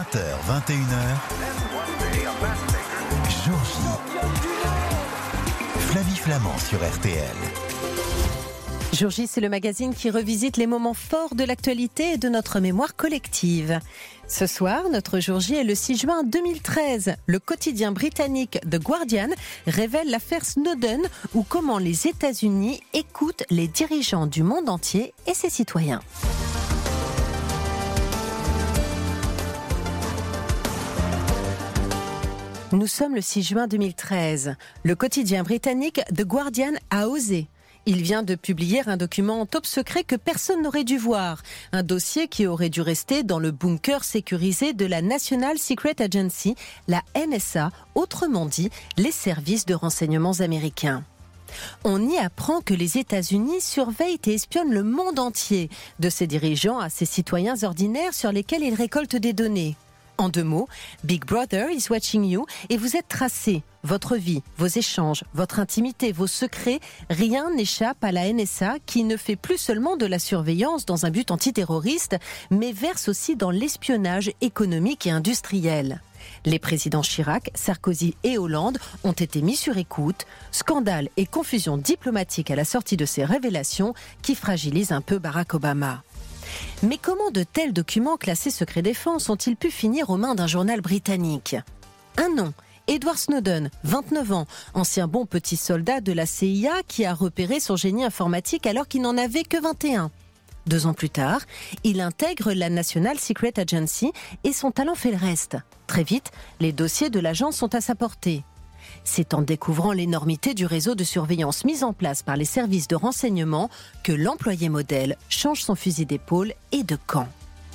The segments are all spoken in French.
20h, 21h, Jour J. Flavie Flamand sur RTL. Jour J, c'est le magazine qui revisite les moments forts de l'actualité et de notre mémoire collective. Ce soir, notre Jour J est le 6 juin 2013. Le quotidien britannique The Guardian révèle l'affaire Snowden ou comment les États-Unis écoutent les dirigeants du monde entier et ses citoyens. Nous sommes le 6 juin 2013. Le quotidien britannique The Guardian a osé. Il vient de publier un document top secret que personne n'aurait dû voir. Un dossier qui aurait dû rester dans le bunker sécurisé de la National Secret Agency, la NSA, autrement dit, les services de renseignements américains. On y apprend que les États-Unis surveillent et espionnent le monde entier, de ses dirigeants à ses citoyens ordinaires sur lesquels ils récoltent des données. En 2 mots, Big Brother is watching you et vous êtes tracés. Votre vie, vos échanges, votre intimité, vos secrets, rien n'échappe à la NSA qui ne fait plus seulement de la surveillance dans un but antiterroriste, mais verse aussi dans l'espionnage économique et industriel. Les présidents Chirac, Sarkozy et Hollande ont été mis sur écoute. Scandale et confusion diplomatique à la sortie de ces révélations qui fragilisent un peu Barack Obama. Mais comment de tels documents classés secret défense ont-ils pu finir aux mains d'un journal britannique ? Un nom, Edward Snowden, 29 ans, ancien bon petit soldat de la CIA qui a repéré son génie informatique alors qu'il n'en avait que 21. 2 ans plus tard, il intègre la National Secret Agency et son talent fait le reste. Très vite, les dossiers de l'agence sont à sa portée. C'est en découvrant l'énormité du réseau de surveillance mis en place par les services de renseignement que l'employé modèle change son fusil d'épaule et de camp.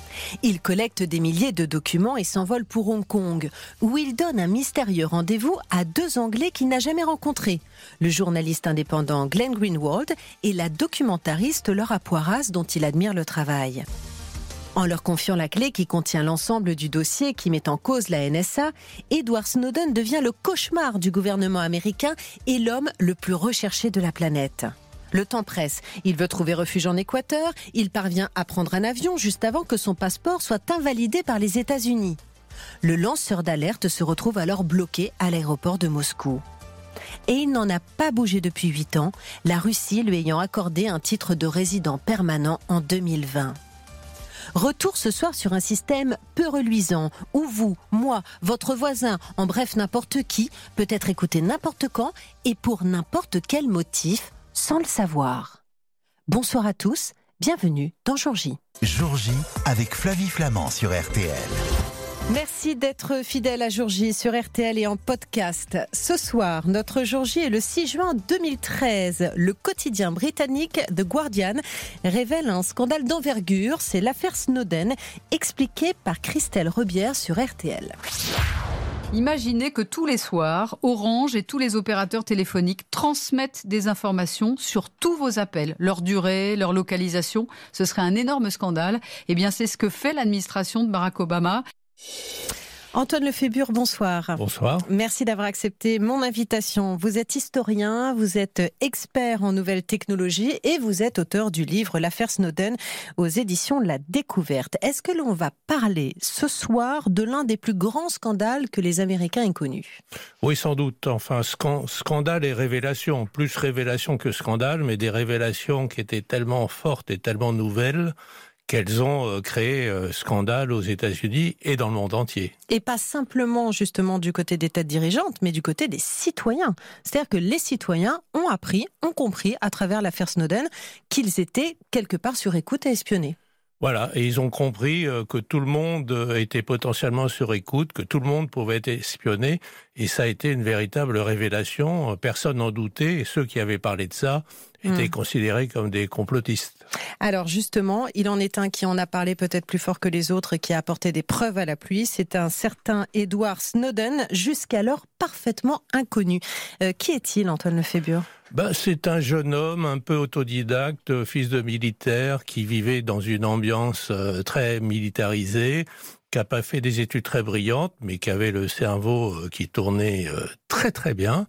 Il collecte des milliers de documents et s'envole pour Hong Kong, où il donne un mystérieux rendez-vous à 2 Anglais qu'il n'a jamais rencontrés, le journaliste indépendant Glenn Greenwald et la documentariste Laura Poiras dont il admire le travail. En leur confiant la clé qui contient l'ensemble du dossier qui met en cause la NSA, Edward Snowden devient le cauchemar du gouvernement américain et l'homme le plus recherché de la planète. Le temps presse, il veut trouver refuge en Équateur, il parvient à prendre un avion juste avant que son passeport soit invalidé par les États-Unis. Le lanceur d'alerte se retrouve alors bloqué à l'aéroport de Moscou. Et il n'en a pas bougé depuis 8 ans, la Russie lui ayant accordé un titre de résident permanent en 2020. Retour ce soir sur un système peu reluisant, où vous, moi, votre voisin, en bref n'importe qui, peut être écouté n'importe quand et pour n'importe quel motif, sans le savoir. Bonsoir à tous, bienvenue dans Jour J. Jour J avec Flavie Flamand sur RTL. Merci d'être fidèle à Jour J sur RTL et en podcast. Ce soir, notre Jour J est le 6 juin 2013. Le quotidien britannique The Guardian révèle un scandale d'envergure. C'est l'affaire Snowden, expliquée par Christelle Rebière sur RTL. Imaginez que tous les soirs, Orange et tous les opérateurs téléphoniques transmettent des informations sur tous vos appels, leur durée, leur localisation. Ce serait un énorme scandale. Eh bien, c'est ce que fait l'administration de Barack Obama. Antoine Lefébure, bonsoir. Bonsoir. Merci d'avoir accepté mon invitation. Vous êtes historien, vous êtes expert en nouvelles technologies et vous êtes auteur du livre L'affaire Snowden aux éditions La Découverte. Est-ce que l'on va parler ce soir de l'un des plus grands scandales que les Américains aient connus ? Oui, sans doute. Enfin, scandale et révélation. Plus révélation que scandale, mais des révélations qui étaient tellement fortes et tellement nouvelles qu'elles ont créé scandale aux États-Unis et dans le monde entier. Et pas simplement justement du côté des têtes dirigeantes, mais du côté des citoyens. C'est-à-dire que les citoyens ont appris, ont compris à travers l'affaire Snowden qu'ils étaient quelque part sur écoute et espionnés. Voilà, et ils ont compris que tout le monde était potentiellement sur écoute, que tout le monde pouvait être espionné, et ça a été une véritable révélation. Personne n'en doutait, et ceux qui avaient parlé de ça étaient considérés comme des complotistes. Alors justement, il en est un qui en a parlé peut-être plus fort que les autres et qui a apporté des preuves à l'appui. C'est un certain Edward Snowden, jusqu'alors parfaitement inconnu. Qui est-il, Antoine Lefébure ? C'est un jeune homme un peu autodidacte, fils de militaire, qui vivait dans une ambiance très militarisée, qui n'a pas fait des études très brillantes, mais qui avait le cerveau qui tournait très très bien.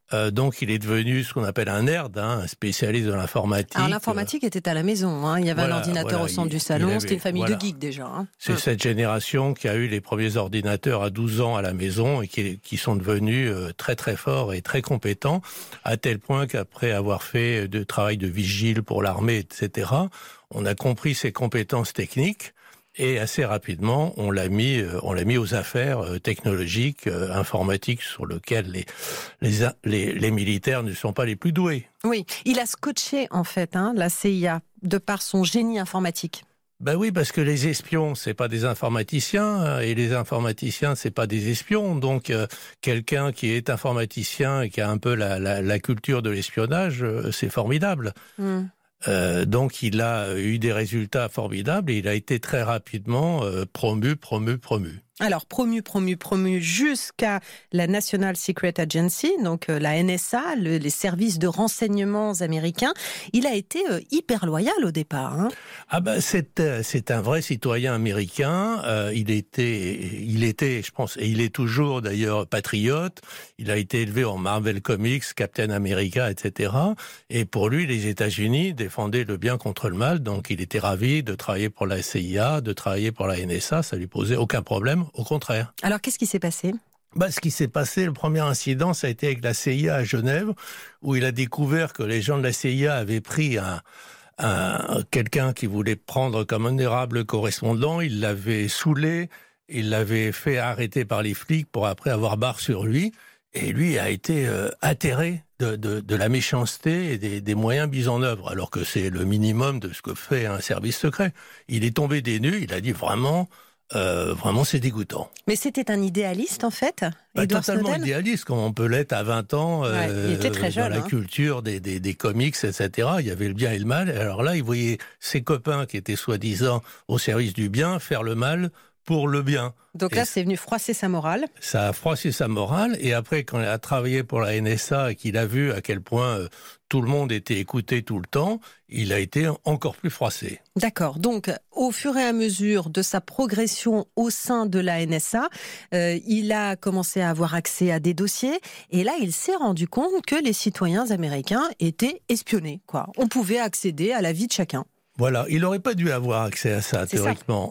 Donc il est devenu ce qu'on appelle un nerd, un spécialiste de l'informatique. Alors l'informatique était à la maison, il y avait un ordinateur au centre du salon, c'était une famille de geeks déjà. C'est cette génération qui a eu les premiers ordinateurs à 12 ans à la maison et qui sont devenus très très forts et très compétents, à tel point qu'après avoir fait de travail de vigile pour l'armée, etc., on a compris ses compétences techniques. Et assez rapidement, on l'a mis aux affaires technologiques, informatiques, sur lesquelles les militaires ne sont pas les plus doués. Oui, il a scotché en fait la CIA de par son génie informatique. Ben oui, parce que les espions, c'est pas des informaticiens, et les informaticiens, c'est pas des espions. Donc, quelqu'un qui est informaticien et qui a un peu la culture de l'espionnage, c'est formidable. Donc il a eu des résultats formidables et il a été très rapidement promu. Alors promu jusqu'à la National Secret Agency, donc la NSA, les services de renseignements américains. Il a été hyper loyal au départ. Ah ben c'est un vrai citoyen américain. Il était, je pense, et il est toujours d'ailleurs patriote. Il a été élevé en Marvel Comics, Captain America, etc. Et pour lui, les États-Unis défendaient le bien contre le mal. Donc il était ravi de travailler pour la CIA, de travailler pour la NSA. Ça lui posait aucun problème. Au contraire. Alors, qu'est-ce qui s'est passé ? Ce qui s'est passé, le premier incident, ça a été avec la CIA à Genève, où il a découvert que les gens de la CIA avaient pris quelqu'un qui voulait prendre comme honorable correspondant. Il l'avait saoulé, il l'avait fait arrêter par les flics pour après avoir barre sur lui. Et lui a été atterré de la méchanceté et des moyens mis en œuvre, alors que c'est le minimum de ce que fait un service secret. Il est tombé des nues, il a dit vraiment, c'est dégoûtant. Mais c'était un idéaliste, en fait, Edward totalement Snowden ? Idéaliste, comme on peut l'être à 20 ans, il était très jeune, dans la culture des comics, etc. Il y avait le bien et le mal. Alors là, il voyait ses copains qui étaient soi-disant au service du bien faire le mal pour le bien. Donc là, c'est venu froisser sa morale. Ça a froissé sa morale, et après, quand il a travaillé pour la NSA et qu'il a vu à quel point tout le monde était écouté tout le temps, il a été encore plus froissé. D'accord. Donc, au fur et à mesure de sa progression au sein de la NSA, il a commencé à avoir accès à des dossiers, et là, il s'est rendu compte que les citoyens américains étaient espionnés, quoi. On pouvait accéder à la vie de chacun. Voilà, il n'aurait pas dû avoir accès à ça, théoriquement.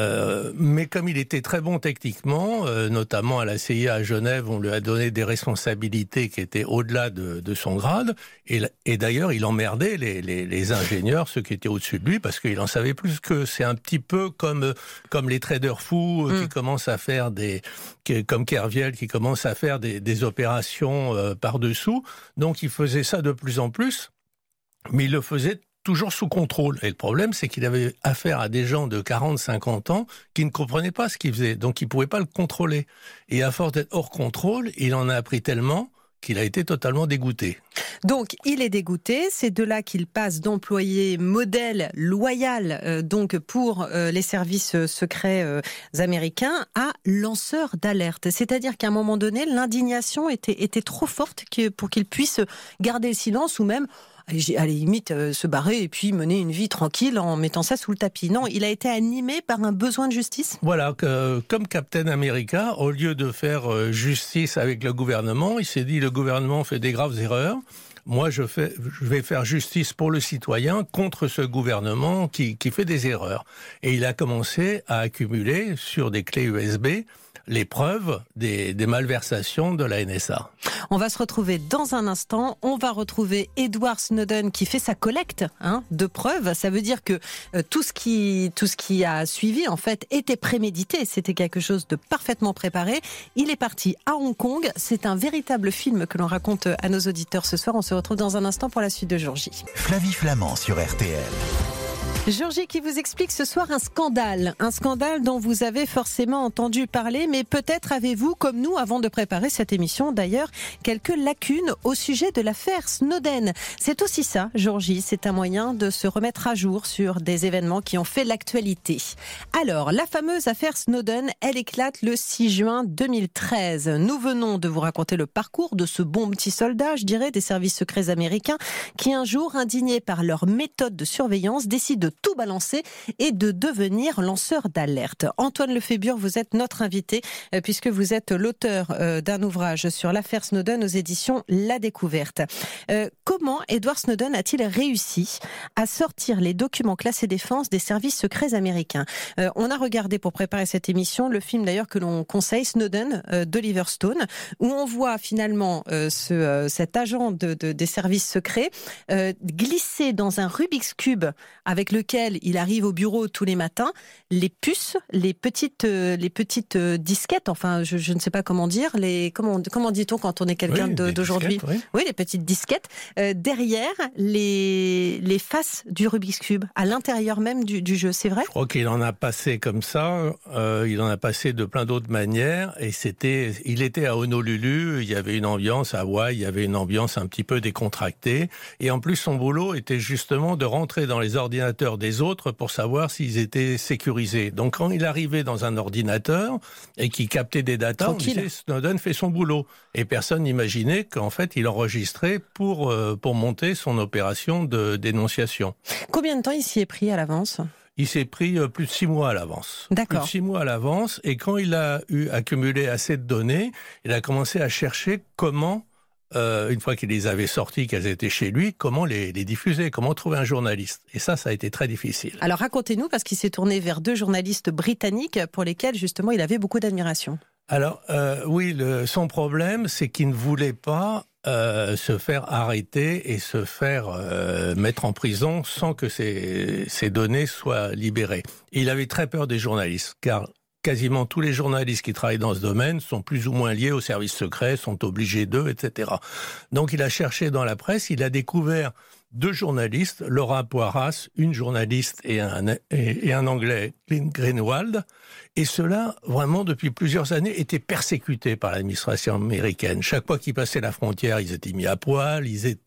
Mais comme il était très bon techniquement, notamment à la CIA à Genève, on lui a donné des responsabilités qui étaient au-delà de son grade. Et d'ailleurs, il emmerdait les ingénieurs, ceux qui étaient au-dessus de lui, parce qu'il en savait plus que c'est un petit peu comme les traders fous qui commencent à faire comme Kerviel, qui commencent à faire des opérations par-dessous. Donc, il faisait ça de plus en plus, mais il le faisait toujours sous contrôle. Et le problème, c'est qu'il avait affaire à des gens de 40-50 ans qui ne comprenaient pas ce qu'il faisait, donc ils ne pouvaient pas le contrôler. Et à force d'être hors contrôle, il en a appris tellement qu'il a été totalement dégoûté. Donc, il est dégoûté. C'est de là qu'il passe d'employé modèle loyal donc pour les services secrets américains à lanceur d'alerte. C'est-à-dire qu'à un moment donné, l'indignation était trop forte pour qu'il puisse garder le silence ou même à la limite se barrer et puis mener une vie tranquille en mettant ça sous le tapis. Non, il a été animé par un besoin de justice. Voilà, comme Captain America, au lieu de faire justice avec le gouvernement, il s'est dit le gouvernement fait des graves erreurs. Moi, je vais faire justice pour le citoyen contre ce gouvernement qui fait des erreurs. Et il a commencé à accumuler sur des clés USB les preuves des malversations de la NSA. On va se retrouver dans un instant. On va retrouver Edward Snowden qui fait sa collecte de preuves. Ça veut dire que tout ce qui a suivi en fait était prémédité. C'était quelque chose de parfaitement préparé. Il est parti à Hong Kong. C'est un véritable film que l'on raconte à nos auditeurs ce soir. On se retrouve dans un instant pour la suite de Jour J. Flavie Flamand sur RTL. Jour J qui vous explique ce soir un scandale dont vous avez forcément entendu parler, mais peut-être avez-vous, comme nous, avant de préparer cette émission d'ailleurs, quelques lacunes au sujet de l'affaire Snowden. C'est aussi ça, Jour J, c'est un moyen de se remettre à jour sur des événements qui ont fait l'actualité. Alors, la fameuse affaire Snowden, elle éclate le 6 juin 2013. Nous venons de vous raconter le parcours de ce bon petit soldat, je dirais, des services secrets américains, qui un jour, indignés par leur méthode de surveillance, décident de tout balancer et de devenir lanceur d'alerte. Antoine Lefébure, vous êtes notre invité puisque vous êtes l'auteur d'un ouvrage sur l'affaire Snowden aux éditions La Découverte. Comment Edward Snowden a-t-il réussi à sortir les documents classés défense des services secrets américains ? On a regardé pour préparer cette émission le film d'ailleurs que l'on conseille, Snowden d'Oliver Stone, où on voit finalement cet agent des services secrets glisser dans un Rubik's Cube avec lequel il arrive au bureau tous les matins, les puces, les petites disquettes, enfin je ne sais pas comment dire, comment dit-on quand on est quelqu'un d'aujourd'hui ? Oui, les petites disquettes, derrière les faces du Rubik's Cube, à l'intérieur même du jeu, c'est vrai ? Je crois qu'il en a passé comme ça, il en a passé de plein d'autres manières, et il était à Honolulu, il y avait une ambiance à Hawaï, il y avait une ambiance un petit peu décontractée, et en plus son boulot était justement de rentrer dans les ordinateurs des autres pour savoir s'ils étaient sécurisés. Donc quand il arrivait dans un ordinateur et qu'il captait des datas, on disait Snowden fait son boulot, et personne n'imaginait qu'en fait il enregistrait pour monter son opération de dénonciation. Combien de temps il s'y est pris à l'avance ? Il s'est pris plus de 6 mois à l'avance. D'accord. Plus de 6 mois à l'avance, et quand il a accumulé assez de données, il a commencé à chercher comment, une fois qu'il les avait sorties, qu'elles étaient chez lui, comment les diffuser, comment trouver un journaliste. Et ça a été très difficile. Alors racontez-nous, parce qu'il s'est tourné vers 2 journalistes britanniques pour lesquels justement il avait beaucoup d'admiration. Alors oui, son problème, c'est qu'il ne voulait pas se faire arrêter et se faire mettre en prison sans que ces données soient libérées. Et il avait très peur des journalistes, car quasiment tous les journalistes qui travaillent dans ce domaine sont plus ou moins liés aux services secrets, sont obligés d'eux, etc. Donc il a cherché dans la presse, il a découvert 2 journalistes, Laura Poirras, une journaliste et un Anglais, Clint Greenwald, et ceux-là, vraiment, depuis plusieurs années, étaient persécutés par l'administration américaine. Chaque fois qu'ils passaient la frontière, ils étaient mis à poil,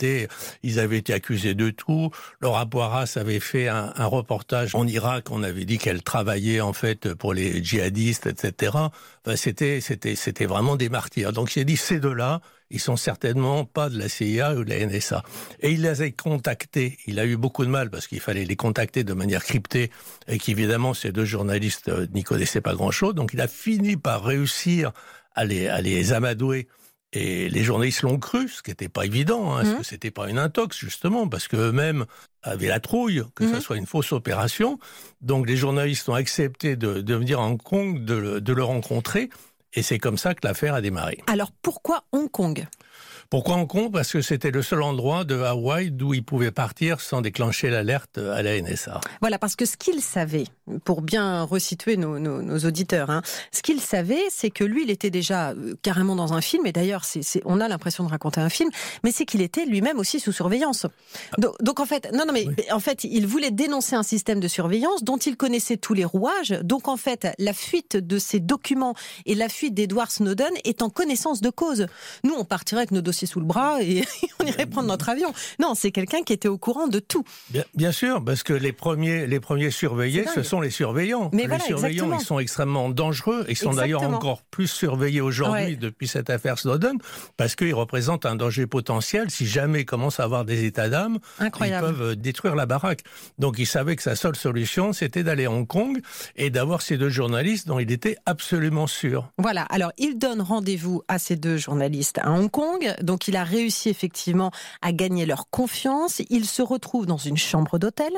ils avaient été accusés de tout. Laura Poirras avait fait un reportage en Irak, on avait dit qu'elle travaillait en fait pour les djihadistes, etc. Enfin, c'était vraiment des martyrs. Donc il a dit, ces 2-là, ils sont certainement pas de la CIA ou de la NSA. Et il les a contactés. Il a eu beaucoup de mal parce qu'il fallait les contacter de manière cryptée et qu'évidemment ces 2 journalistes n'y connaissaient pas grand-chose. Donc il a fini par réussir à les amadouer. Et les journalistes l'ont cru, ce qui n'était pas évident, parce que c'était pas une intox justement, parce qu'eux-mêmes avaient la trouille que ça soit une fausse opération. Donc les journalistes ont accepté de venir à Hong Kong, de le rencontrer. Et c'est comme ça que l'affaire a démarré. Alors pourquoi Hong Kong ? Pourquoi Hong Kong ? Parce que c'était le seul endroit de Hawaï d'où il pouvait partir sans déclencher l'alerte à la NSA. Voilà, parce que ce qu'il savait, pour bien resituer nos auditeurs, ce qu'il savait, c'est que lui, il était déjà carrément dans un film, et d'ailleurs, on a l'impression de raconter un film, mais c'est qu'il était lui-même aussi sous surveillance. Donc en fait, en fait, il voulait dénoncer un système de surveillance dont il connaissait tous les rouages. Donc en fait, la fuite de ces documents et la fuite d'Edward Snowden est en connaissance de cause. Nous, on partirait avec nos dossiers sous le bras et on irait prendre notre avion. Non, c'est quelqu'un qui était au courant de tout. Bien sûr, parce que les premiers surveillés, ce sont les surveillants. Mais les surveillants, ils sont extrêmement dangereux. Ils sont d'ailleurs encore plus surveillés aujourd'hui depuis cette affaire Snowden, parce qu'ils représentent un danger potentiel. Si jamais ils commencent à avoir des états d'âme, ils peuvent détruire la baraque. Donc il savait que sa seule solution, c'était d'aller à Hong Kong et d'avoir ces 2 journalistes dont il était absolument sûr. Voilà, alors il donne rendez-vous à ces 2 journalistes à Hong Kong. Donc il a réussi effectivement à gagner leur confiance. Il se retrouve dans une chambre d'hôtel.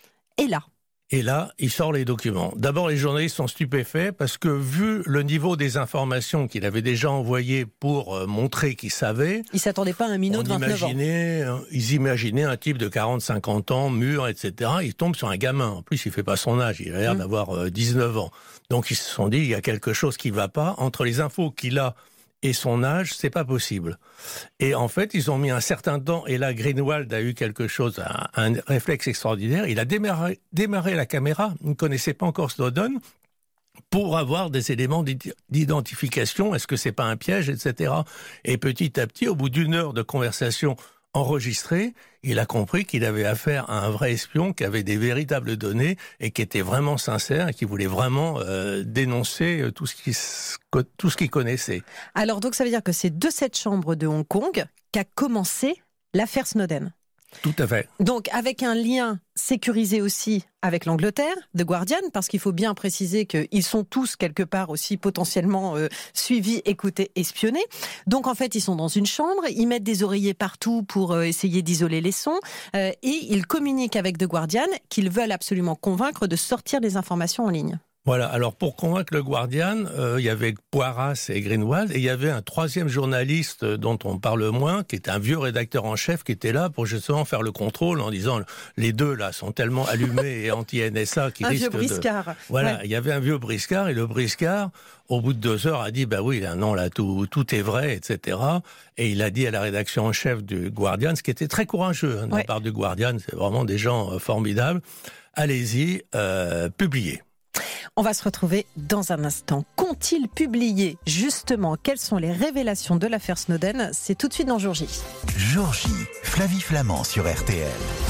Et là, il sort les documents. D'abord, les journalistes sont stupéfaits parce que vu le niveau des informations qu'il avait déjà envoyées pour montrer qu'il savait... Ils ne s'attendaient pas à un minot de 29 ans. Ils imaginaient un type de 40-50 ans, mûr, etc. Il tombe sur un gamin. En plus, il ne fait pas son âge. Il a l'air d'avoir 19 ans. Donc, ils se sont dit, il y a quelque chose qui ne va pas. Entre les infos qu'il a et son âge, c'est pas possible. Et en fait, ils ont mis un certain temps, et là, Greenwald a eu quelque chose, un réflexe extraordinaire. Il a démarré la caméra, il ne connaissait pas encore Snowden, pour avoir des éléments d'identification. Est-ce que c'est pas un piège, etc. Et petit à petit, au bout d'1 heure de conversation enregistré, il a compris qu'il avait affaire à un vrai espion qui avait des véritables données et qui était vraiment sincère et qui voulait vraiment dénoncer tout ce qu'il connaissait. Alors donc ça veut dire que c'est de cette chambre de Hong Kong qu'a commencé l'affaire Snowden. Tout à fait. Donc, avec un lien sécurisé aussi avec l'Angleterre, The Guardian, parce qu'il faut bien préciser qu'ils sont tous quelque part aussi potentiellement suivis, écoutés, espionnés. Donc, en fait, ils sont dans une chambre, ils mettent des oreillers partout pour essayer d'isoler les sons, et ils communiquent avec The Guardian qu'ils veulent absolument convaincre de sortir des informations en ligne. Voilà, alors pour convaincre le Guardian, il y avait Poirras et Greenwald, et il y avait un troisième journaliste dont on parle moins, qui était un vieux rédacteur en chef, qui était là pour justement faire le contrôle en disant les deux là sont tellement allumés et anti-NSA qu'ils risquent de... Un vieux briscard. Voilà, il y avait un vieux briscard, et le briscard, au bout de 2 heures, a dit bah oui, là, non, là tout est vrai, etc. Et il a dit à la rédaction en chef du Guardian, ce qui était très courageux de la part du Guardian, c'est vraiment des gens formidables, allez-y, publiez. On va se retrouver dans un instant. Qu'ont-ils publié justement? Quelles sont les révélations de l'affaire Snowden? C'est tout de suite dans Jour J. Jour J, Flavie Flamand sur RTL.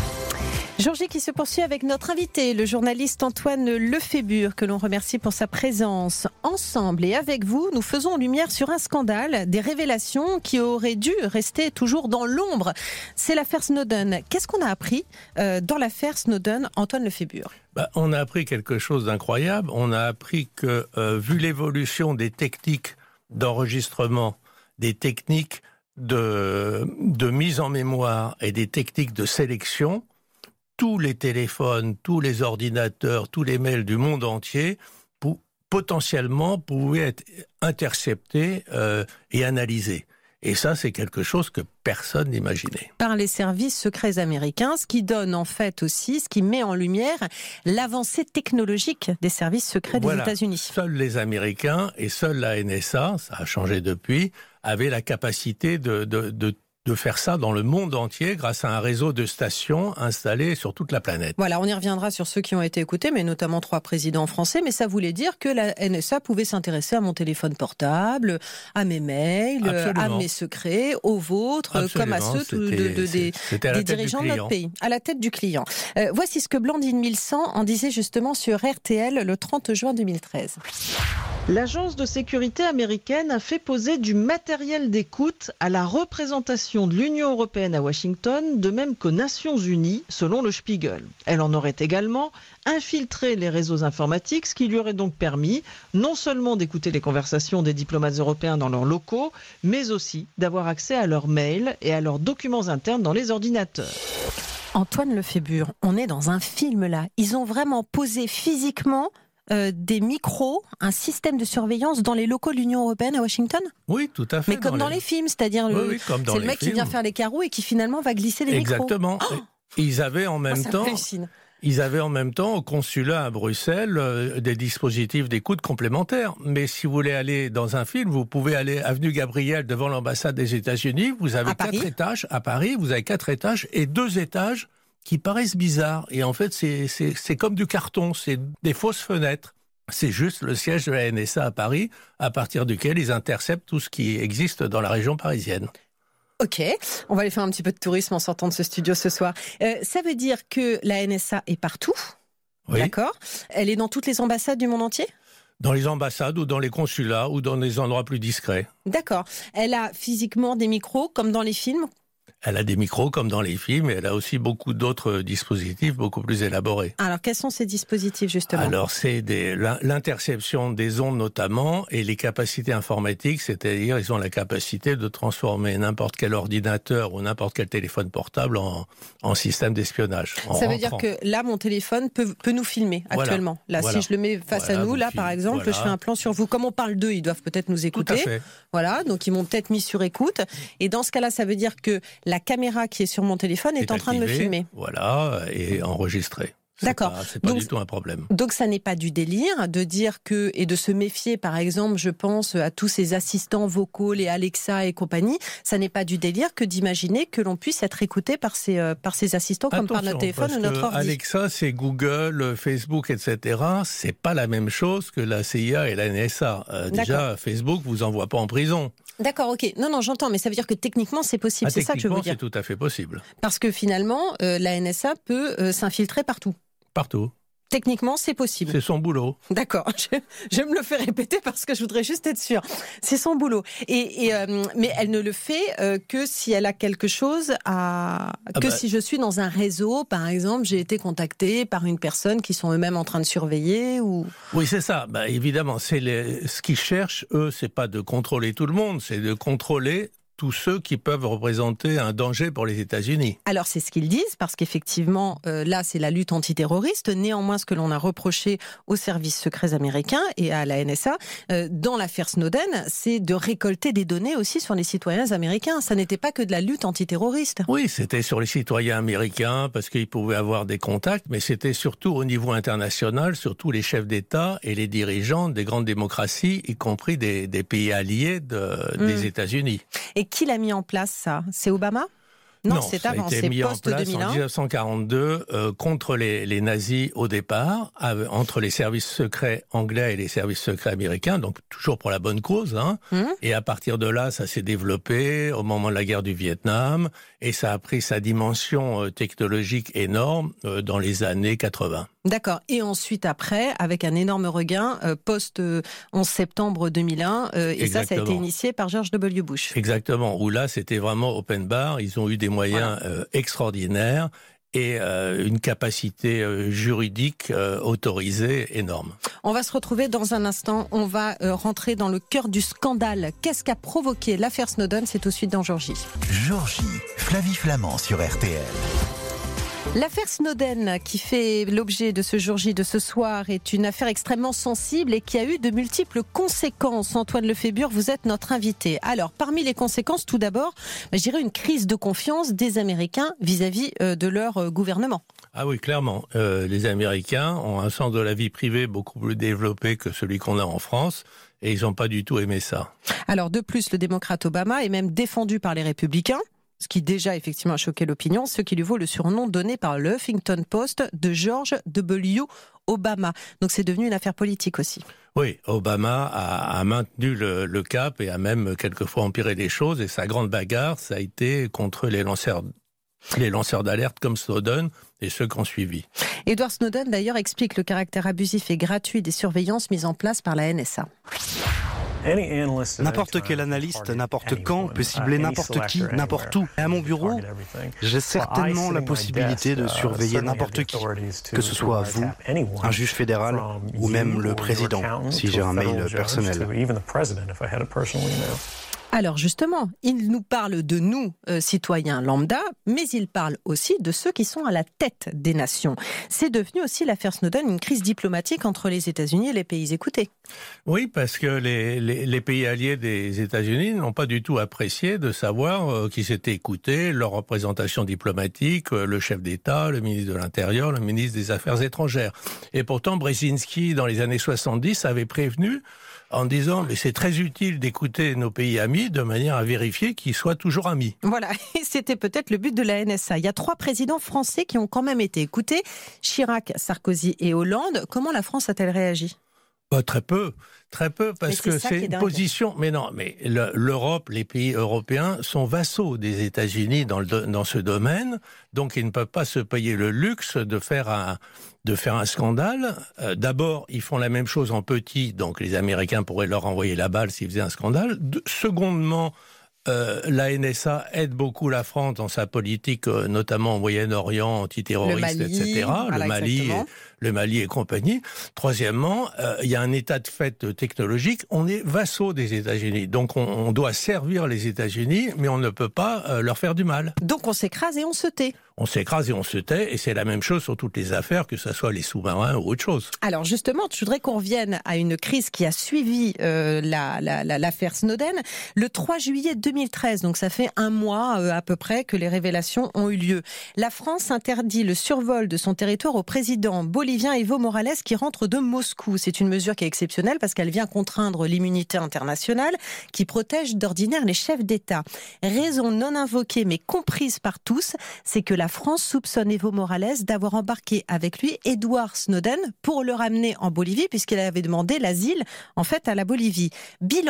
Jour J qui se poursuit avec notre invité, le journaliste Antoine Lefébure, que l'on remercie pour sa présence. Ensemble et avec vous, nous faisons lumière sur un scandale, des révélations qui auraient dû rester toujours dans l'ombre. C'est l'affaire Snowden. Qu'est-ce qu'on a appris dans l'affaire Snowden, Antoine Lefébure? On a appris quelque chose d'incroyable. On a appris que, vu l'évolution des techniques d'enregistrement, des techniques de mise en mémoire et des techniques de sélection, tous les téléphones, tous les ordinateurs, tous les mails du monde entier, potentiellement pouvaient être interceptés et analysés. Et ça, c'est quelque chose que personne n'imaginait. Par les services secrets américains, ce qui donne en fait aussi, ce qui met en lumière l'avancée technologique des services secrets des États-Unis. Seuls les Américains et seule la NSA, ça a changé depuis, avaient la capacité de faire ça dans le monde entier grâce à un réseau de stations installées sur toute la planète. Voilà, on y reviendra sur ceux qui ont été écoutés, mais notamment 3 présidents français. Mais ça voulait dire que la NSA pouvait s'intéresser à mon téléphone portable, à mes mails, à mes secrets, aux vôtres, comme à ceux des dirigeants de notre pays, à la tête du client. Voici ce que Blandine Milsan en disait justement sur RTL le 30 juin 2013. L'agence de sécurité américaine a fait poser du matériel d'écoute à la représentation de l'Union européenne à Washington, de même qu'aux Nations Unies, selon le Spiegel. Elle en aurait également infiltré les réseaux informatiques, ce qui lui aurait donc permis non seulement d'écouter les conversations des diplomates européens dans leurs locaux, mais aussi d'avoir accès à leurs mails et à leurs documents internes dans les ordinateurs. Antoine Lefébure, on est dans un film là. Ils ont vraiment posé physiquement des micros, un système de surveillance dans les locaux de l'Union européenne à Washington? Oui, tout à fait. Mais comme dans les films, c'est-à-dire c'est le mec qui vient faire les carreaux et qui finalement va glisser les micros. Exactement. Ils avaient en même temps au consulat à Bruxelles des dispositifs d'écoute complémentaires. Mais si vous voulez aller dans un film, vous pouvez aller avenue Gabriel devant l'ambassade des États-Unis. Vous avez 4 étages à Paris. Vous avez 4 étages et 2 étages qui paraissent bizarres. Et en fait, c'est comme du carton, c'est des fausses fenêtres. C'est juste le siège de la NSA à Paris, à partir duquel ils interceptent tout ce qui existe dans la région parisienne. Ok, on va aller faire un petit peu de tourisme en sortant de ce studio ce soir. Ça veut dire que la NSA est partout, d'accord? Elle est dans toutes les ambassades du monde entier? Dans les ambassades ou dans les consulats ou dans des endroits plus discrets. D'accord. Elle a physiquement des micros comme dans les films? Elle a des micros comme dans les films, et elle a aussi beaucoup d'autres dispositifs beaucoup plus élaborés. Alors, quels sont ces dispositifs, justement? Alors, c'est l'interception des ondes notamment, et les capacités informatiques, c'est-à-dire ils ont la capacité de transformer n'importe quel ordinateur ou n'importe quel téléphone portable en système d'espionnage. Ça veut dire que là, mon téléphone peut nous filmer actuellement. Là, si je le mets face à nous, là, par exemple, je fais un plan sur vous. Comme on parle d'eux, ils doivent peut-être nous écouter. Tout à fait. Voilà, donc ils m'ont peut-être mis sur écoute. Et dans ce cas-là, ça veut dire que la caméra qui est sur mon téléphone est en train de me filmer. Voilà, et enregistrée. D'accord. C'est pas du tout un problème. Donc ça n'est pas du délire de dire que, et de se méfier, par exemple, je pense à tous ces assistants vocaux, les Alexa et compagnie, ça n'est pas du délire que d'imaginer que l'on puisse être écouté par ces assistants comme par notre téléphone ou notre ordi. Alexa, c'est Google, Facebook, etc. C'est pas la même chose que la CIA et la NSA. Déjà, Facebook vous envoie pas en prison. D'accord, ok. Non, j'entends, mais ça veut dire que techniquement, c'est possible. C'est ça que je veux dire. C'est tout à fait possible. Parce que finalement, la NSA peut s'infiltrer partout. Partout. Techniquement, c'est possible. C'est son boulot. D'accord, je me le fais répéter parce que je voudrais juste être sûre. C'est son boulot. Mais elle ne le fait que si elle a quelque chose si je suis dans un réseau, par exemple, j'ai été contactée par une personne qui sont eux-mêmes en train de surveiller ou... Oui, c'est ça. Évidemment, ce qu'ils cherchent, eux, c'est pas de contrôler tout le monde, c'est de contrôler tous ceux qui peuvent représenter un danger pour les États-Unis. Alors c'est ce qu'ils disent, parce qu'effectivement, là c'est la lutte antiterroriste. Néanmoins, ce que l'on a reproché aux services secrets américains et à la NSA, dans l'affaire Snowden, c'est de récolter des données aussi sur les citoyens américains. Ça n'était pas que de la lutte antiterroriste. Oui, c'était sur les citoyens américains, parce qu'ils pouvaient avoir des contacts, mais c'était surtout au niveau international, surtout les chefs d'État et les dirigeants des grandes démocraties, y compris des pays alliés des États-Unis. Et qui l'a mis en place, ça ? C'est Obama ? Non, c'est avant, c'est post-2001. En 1942, contre les nazis au départ, entre les services secrets anglais et les services secrets américains, donc toujours pour la bonne cause. Et à partir de là, ça s'est développé au moment de la guerre du Vietnam, et ça a pris sa dimension technologique énorme dans les années 80. D'accord. Et ensuite, après, avec un énorme regain, post-11 septembre 2001, et ça a été initié par George W. Bush. Exactement, où là, c'était vraiment open bar. Ils ont eu des moyens extraordinaires et une capacité juridique autorisée énorme. On va se retrouver dans un instant. On va rentrer dans le cœur du scandale. Qu'est-ce qu'a provoqué l'affaire Snowden ? C'est tout de suite dans Jour J. Jour J, Flavie Flamand sur RTL. L'affaire Snowden, qui fait l'objet de ce jour J de ce soir, est une affaire extrêmement sensible et qui a eu de multiples conséquences. Antoine Lefébure, vous êtes notre invité. Alors, parmi les conséquences, tout d'abord, je dirais une crise de confiance des Américains vis-à-vis de leur gouvernement. Ah oui, clairement. Les Américains ont un sens de la vie privée beaucoup plus développé que celui qu'on a en France. Et ils n'ont pas du tout aimé ça. Alors, de plus, le démocrate Obama est même défendu par les républicains, ce qui déjà effectivement a choqué l'opinion, ce qui lui vaut le surnom donné par le Huffington Post de George W. Obama. Donc c'est devenu une affaire politique aussi. Oui, Obama a maintenu le cap et a même quelquefois empiré les choses. Et sa grande bagarre, ça a été contre les lanceurs d'alerte comme Snowden et ceux qui ont suivi. Edward Snowden d'ailleurs explique le caractère abusif et gratuit des surveillances mises en place par la NSA. N'importe quel analyste, n'importe quand, peut cibler n'importe qui, n'importe où. Et à mon bureau, j'ai certainement la possibilité de surveiller n'importe qui, que ce soit vous, un juge fédéral ou même le président, si j'ai un mail personnel. Alors justement, il nous parle de nous, citoyens lambda, mais il parle aussi de ceux qui sont à la tête des nations. C'est devenu aussi l'affaire Snowden une crise diplomatique entre les États-Unis et les pays écoutés. Oui, parce que les pays alliés des États-Unis n'ont pas du tout apprécié de savoir qui s'était écouté, leur représentation diplomatique, le chef d'État, le ministre de l'Intérieur, le ministre des Affaires étrangères. Et pourtant, Brzezinski, dans les années 70, avait prévenu en disant mais c'est très utile d'écouter nos pays amis de manière à vérifier qu'ils soient toujours amis. Voilà, et c'était peut-être le but de la NSA. Il y a 3 présidents français qui ont quand même été écoutés, Chirac, Sarkozy et Hollande. Comment la France a-t-elle réagi ? Très peu, parce que c'est une position... Mais non, mais l'Europe, les pays européens sont vassaux des États-Unis dans ce domaine, donc ils ne peuvent pas se payer le luxe de faire un scandale. D'abord, ils font la même chose en petit, donc les Américains pourraient leur envoyer la balle s'ils faisaient un scandale. Secondement, la NSA aide beaucoup la France dans sa politique, notamment au Moyen-Orient, antiterroriste, etc. Le Mali et compagnie. Troisièmement, il y a un état de fait technologique. On est vassaux des États-Unis. Donc on doit servir les États-Unis, mais on ne peut pas leur faire du mal. Donc on s'écrase et on se tait. On s'écrase et on se tait, et c'est la même chose sur toutes les affaires, que ce soit les sous-marins ou autre chose. Alors justement, je voudrais qu'on revienne à une crise qui a suivi l'affaire Snowden. Le 3 juillet 2013, donc ça fait un mois à peu près que les révélations ont eu lieu. La France interdit le survol de son territoire au président bolivien Evo Morales qui rentre de Moscou. C'est une mesure qui est exceptionnelle parce qu'elle vient contraindre l'immunité internationale qui protège d'ordinaire les chefs d'État. Raison non invoquée mais comprise par tous, c'est que la France soupçonne Evo Morales d'avoir embarqué avec lui Edward Snowden pour le ramener en Bolivie puisqu'il avait demandé l'asile en fait à la Bolivie. Bilan.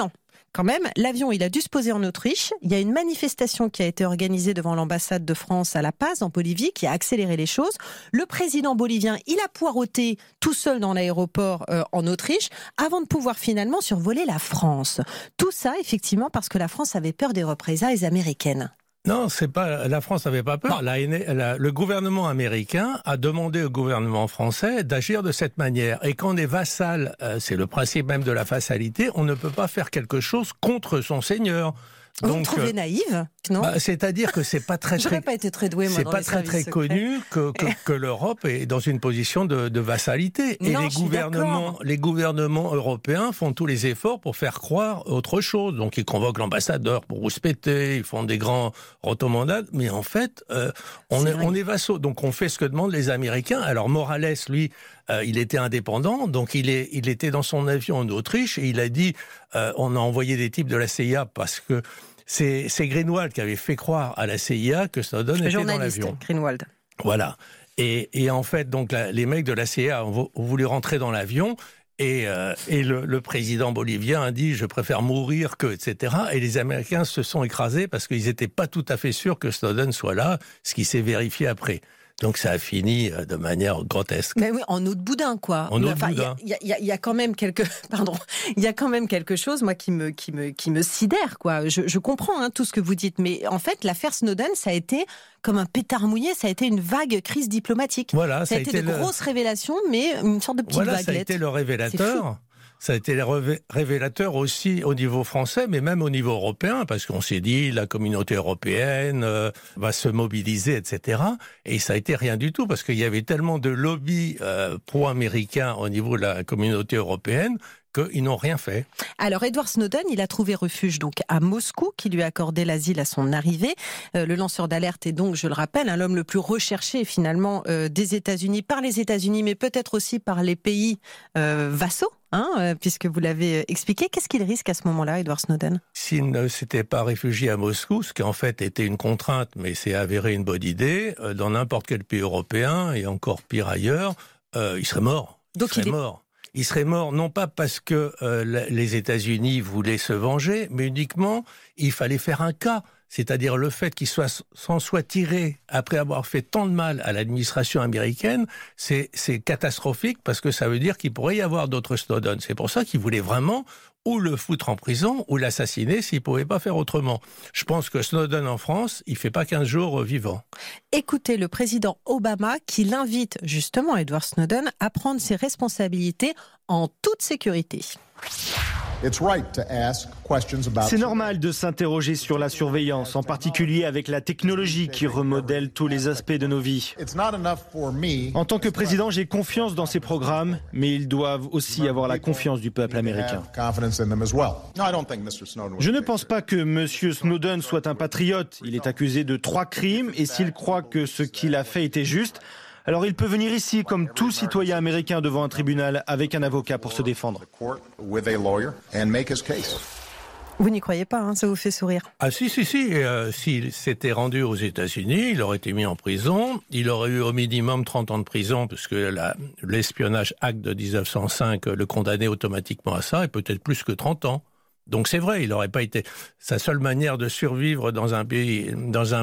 quand même. L'avion, il a dû se poser en Autriche. Il y a une manifestation qui a été organisée devant l'ambassade de France à La Paz, en Bolivie, qui a accéléré les choses. Le président bolivien, il a poireauté tout seul dans l'aéroport en Autriche, avant de pouvoir finalement survoler la France. Tout ça, effectivement, parce que la France avait peur des représailles américaines. Non, c'est pas, la France n'avait pas peur. Le gouvernement américain a demandé au gouvernement français d'agir de cette manière. Et quand on est vassal, c'est le principe même de la vassalité, on ne peut pas faire quelque chose contre son seigneur. Vous me trouvez naïve, non ? C'est-à-dire que c'est pas très J'aurais pas été très douée, moi, c'est dans pas les très services secrets. connu que l'Europe est dans une position de vassalité. Et Non, les gouvernements européens font tous les efforts pour faire croire autre chose. Donc ils convoquent l'ambassadeur pour rouspéter, ils font des grands rotomandades, mais en fait, on est vassaux. Donc on fait ce que demandent les Américains. Alors Morales, lui, il était indépendant, donc il était dans son avion en Autriche et il a dit on a envoyé des types de la CIA parce que c'est Greenwald qui avait fait croire à la CIA que Snowden était dans l'avion. Greenwald. Voilà. Et en fait, donc les mecs de la CIA ont voulu rentrer dans l'avion. Et le président bolivien a dit « je préfère mourir que », etc. Et les Américains se sont écrasés parce qu'ils n'étaient pas tout à fait sûrs que Snowden soit là, ce qui s'est vérifié après. Donc ça a fini de manière grotesque. Mais oui, en eau de boudin, quoi. En eau de boudin. Il y a quand même quelque chose, moi, qui me sidère, quoi. Je comprends tout ce que vous dites, mais en fait, l'affaire Snowden, ça a été comme un pétard mouillé, ça a été une vague crise diplomatique. Voilà, ça a été de grosses révélations, mais une sorte de petite vaguelette. Ça a été le révélateur. Ça a été révélateur aussi au niveau français, mais même au niveau européen, parce qu'on s'est dit la communauté européenne va se mobiliser, etc. Et ça a été rien du tout, parce qu'il y avait tellement de lobbies pro-américains au niveau de la communauté européenne qu'ils n'ont rien fait. Alors, Edward Snowden, il a trouvé refuge donc à Moscou, qui lui a accordé l'asile à son arrivée. Le lanceur d'alerte est donc, je le rappelle, l'homme le plus recherché finalement des États-Unis, par les États-Unis, mais peut-être aussi par les pays vassaux. Puisque vous l'avez expliqué. Qu'est-ce qu'il risque à ce moment-là, Edward Snowden ? S'il ne s'était pas réfugié à Moscou, ce qui en fait était une contrainte, mais c'est avéré une bonne idée, dans n'importe quel pays européen, et encore pire ailleurs, il serait mort. Il serait mort, non pas parce que les États-Unis voulaient se venger, mais uniquement, il fallait faire un cas. C'est-à-dire le fait qu'il s'en soit tiré après avoir fait tant de mal à l'administration américaine, c'est catastrophique parce que ça veut dire qu'il pourrait y avoir d'autres Snowden. C'est pour ça qu'il voulait vraiment ou le foutre en prison ou l'assassiner s'il ne pouvait pas faire autrement. Je pense que Snowden en France, il ne fait pas 15 jours vivant. Écoutez le président Obama qui l'invite justement, Edward Snowden, à prendre ses responsabilités en toute sécurité. C'est normal de s'interroger sur la surveillance, en particulier avec la technologie qui remodèle tous les aspects de nos vies. En tant que président, j'ai confiance dans ces programmes, mais ils doivent aussi avoir la confiance du peuple américain. Je ne pense pas que M. Snowden soit un patriote. Il est accusé de 3 crimes et s'il croit que ce qu'il a fait était juste, alors il peut venir ici comme tout citoyen américain devant un tribunal avec un avocat pour se défendre. Vous n'y croyez pas, ça vous fait sourire? Ah si. S'il s'était rendu aux États-Unis, il aurait été mis en prison. Il aurait eu au minimum 30 ans de prison, puisque l'espionnage Act de 1905 le condamnait automatiquement à ça, et peut-être plus que 30 ans. Donc c'est vrai, il n'aurait pas été... Sa seule manière de survivre dans un pays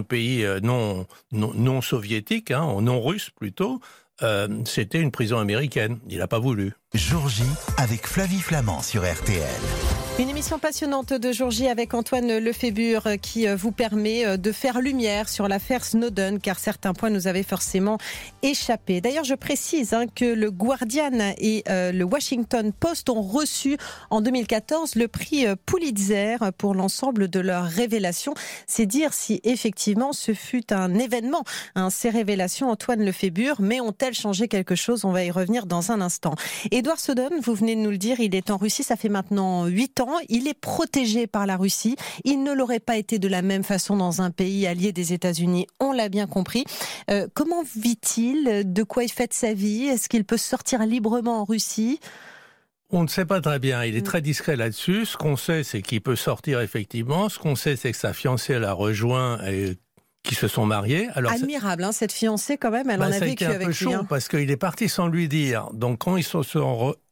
non soviétique, non russe plutôt, c'était une prison américaine. Il n'a pas voulu. Jour J avec Flavie Flamand sur RTL. Une émission passionnante de Jour J avec Antoine Lefébure qui vous permet de faire lumière sur l'affaire Snowden, car certains points nous avaient forcément échappé. D'ailleurs, je précise que le Guardian et le Washington Post ont reçu en 2014 le prix Pulitzer pour l'ensemble de leurs révélations. C'est dire si effectivement ce fut un événement. Ces révélations, Antoine Lefébure, mais ont-elles changé quelque chose? On va y revenir dans un instant. Edward Snowden, vous venez de nous le dire, il est en Russie, ça fait maintenant 8 ans. Il est protégé par la Russie. Il ne l'aurait pas été de la même façon dans un pays allié des États-Unis. On l'a bien compris. Comment vit-il? De quoi il fait de sa vie? Est-ce qu'il peut sortir librement en Russie? On ne sait pas très bien. Il est très discret là-dessus. Ce qu'on sait, c'est qu'il peut sortir effectivement. Ce qu'on sait, c'est que sa fiancée l'a rejoint et qui se sont mariés. Alors, admirable, cette fiancée quand même, elle en a vécu avec lui. Ça a été un peu chaud parce qu'il est parti sans lui dire. Donc quand ils se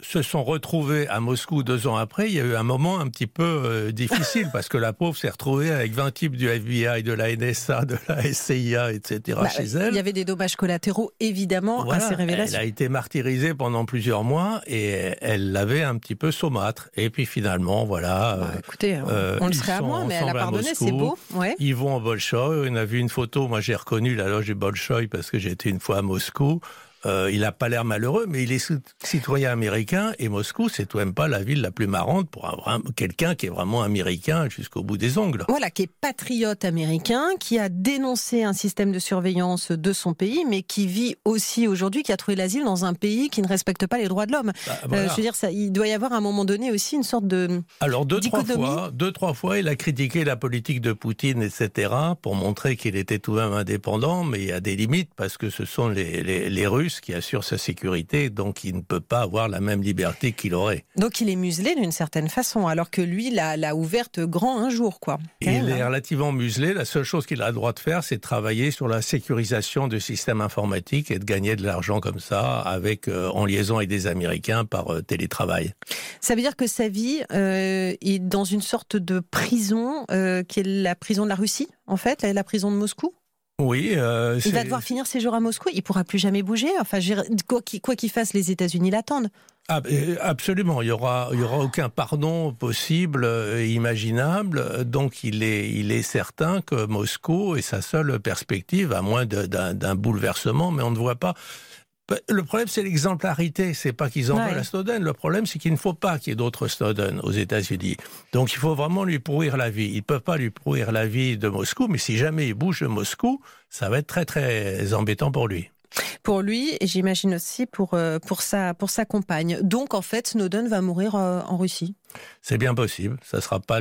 se sont retrouvés à Moscou 2 ans après, il y a eu un moment un petit peu difficile parce que la pauvre s'est retrouvée avec 20 types du FBI, de la NSA, de la SCIA, etc. chez elle. Il y avait des dommages collatéraux, évidemment, à ces révélations. Elle a été martyrisée pendant plusieurs mois et elle l'avait un petit peu saumâtre. Et puis finalement, voilà. Écoutez, on le serait à moins, mais elle a pardonné, c'est beau. Ouais. Ils vont au Bolchoï. On a vu une photo, moi j'ai reconnu la loge du Bolchoï parce que j'ai été une fois à Moscou. Il n'a pas l'air malheureux, mais il est citoyen américain et Moscou, c'est tout de même pas la ville la plus marrante pour quelqu'un qui est vraiment américain jusqu'au bout des ongles. Voilà, qui est patriote américain, qui a dénoncé un système de surveillance de son pays, mais qui vit aussi aujourd'hui, qui a trouvé l'asile dans un pays qui ne respecte pas les droits de l'homme. Voilà. Je veux dire, il doit y avoir à un moment donné aussi une sorte de dichotomie. 2-3 fois, il a critiqué la politique de Poutine, etc., pour montrer qu'il était tout de même indépendant, mais il y a des limites parce que ce sont les Russes qui assure sa sécurité, donc il ne peut pas avoir la même liberté qu'il aurait. Donc il est muselé d'une certaine façon, alors que lui l'a ouverte grand un jour, quoi. Il est relativement muselé. La seule chose qu'il a le droit de faire, c'est de travailler sur la sécurisation du système informatique et de gagner de l'argent comme ça, en liaison avec des Américains par télétravail. Ça veut dire que sa vie est dans une sorte de prison, qui est la prison de la Russie, en fait, la prison de Moscou? Oui. Il va devoir finir ses jours à Moscou, il ne pourra plus jamais bouger. Enfin, quoi qu'il fasse, les États-Unis l'attendent. Absolument, il y aura aucun pardon possible, imaginable. Donc il est certain que Moscou est sa seule perspective, à moins d'un bouleversement, mais on ne voit pas. Le problème, c'est l'exemplarité. C'est pas qu'ils en veulent à Snowden. Le problème, c'est qu'il ne faut pas qu'il y ait d'autres Snowden aux États-Unis. Donc, il faut vraiment lui pourrir la vie. Ils ne peuvent pas lui pourrir la vie de Moscou, mais si jamais il bouge de Moscou, ça va être très, très embêtant pour lui. Pour lui, et j'imagine aussi pour sa compagne. Donc, en fait, Snowden va mourir en Russie. C'est bien possible. Ça sera pas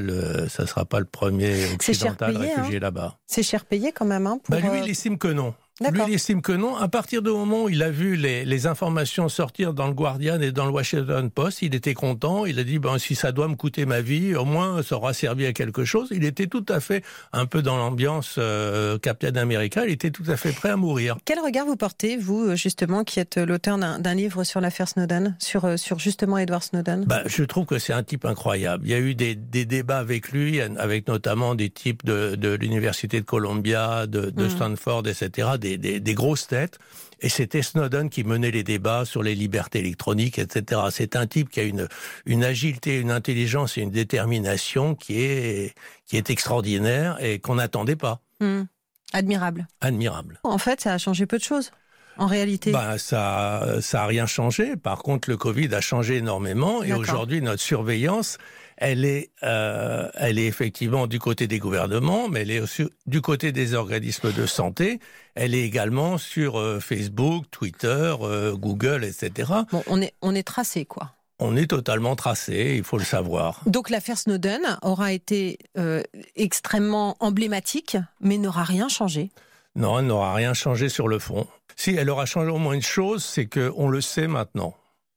le premier occidental réfugié là-bas. C'est cher payé quand même. Lui, il estime que non. Lui, il estime que non. À partir du moment où il a vu les informations sortir dans le Guardian et dans le Washington Post, il était content. Il a dit, si ça doit me coûter ma vie, au moins ça aura servi à quelque chose. Il était tout à fait un peu dans l'ambiance Captain America. Il était tout à fait prêt à mourir. Quel regard vous portez, vous, justement, qui êtes l'auteur d'un livre sur l'affaire Snowden, sur justement Edward Snowden? Je trouve que c'est un type incroyable. Il y a eu des débats avec lui, avec notamment des types de l'Université de Columbia, de Stanford, etc., des grosses têtes, et c'était Snowden qui menait les débats sur les libertés électroniques, etc. C'est un type qui a une agilité, une intelligence et une détermination qui est extraordinaire et qu'on n'attendait pas. Admirable. En fait, ça a changé peu de choses. En réalité, ça a rien changé. Par contre, le Covid a changé énormément. Et aujourd'hui, notre surveillance, elle est effectivement du côté des gouvernements, mais elle est aussi du côté des organismes de santé. Elle est également sur Facebook, Twitter, Google, etc. Bon, on est tracé, quoi. On est totalement tracé, il faut le savoir. Donc l'affaire Snowden aura été extrêmement emblématique, mais n'aura rien changé. Non, elle n'aura rien changé sur le fond. Si, elle aura changé au moins une chose, c'est qu'on le sait maintenant.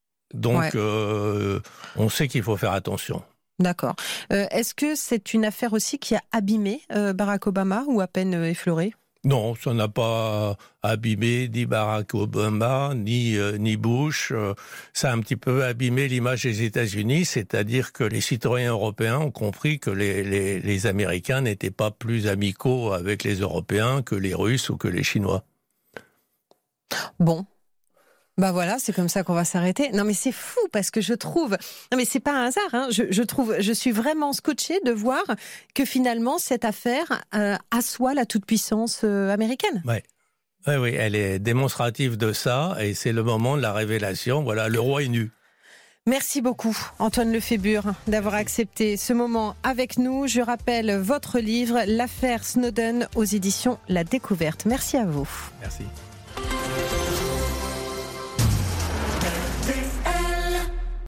Donc, on sait qu'il faut faire attention. D'accord. Est-ce que c'est une affaire aussi qui a abîmé Barack Obama ou à peine effleuré ? Non, ça n'a pas abîmé ni Barack Obama, ni Bush. Ça a un petit peu abîmé l'image des États-Unis, c'est-à-dire que les citoyens européens ont compris que les Américains n'étaient pas plus amicaux avec les Européens que les Russes ou que les Chinois. Bon. Voilà, c'est comme ça qu'on va s'arrêter. Non mais c'est fou parce que je trouve... Non mais c'est pas un hasard, hein. Je suis vraiment scotchée de voir que finalement cette affaire assoit la toute-puissance américaine. Oui, elle est démonstrative de ça et c'est le moment de la révélation. Voilà, le roi est nu. Merci beaucoup Antoine Lefébure d'avoir accepté ce moment avec nous. Je rappelle votre livre, L'affaire Snowden aux éditions La Découverte. Merci à vous. Merci.